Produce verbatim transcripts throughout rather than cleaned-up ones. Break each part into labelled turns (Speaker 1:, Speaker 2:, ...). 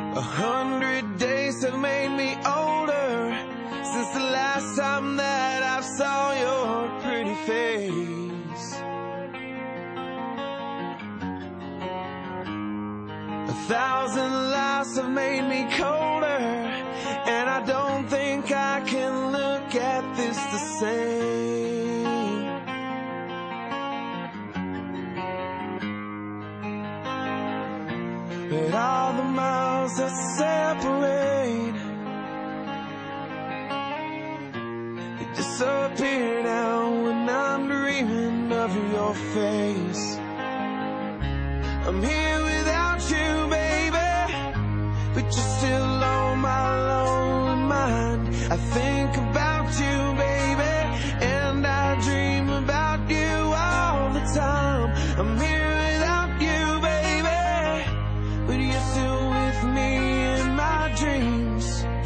Speaker 1: A hundred days have made me older since the last time that I saw your pretty face. A thousand lives have made me colder, and I don't think I can look at this the same. But all the miles that separate, they disappear now when I'm dreaming of your face. I'm here without you, baby, but you're still on my lonely mind. I think about you, baby, and I dream about you all the time. I'm here without you, baby, but you're still with me in my dreams.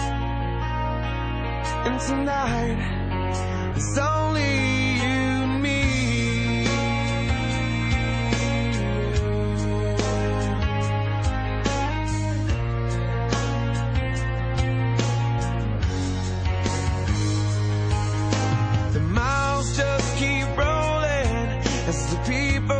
Speaker 1: And tonight, it's only you and me. The miles just keep rolling as the people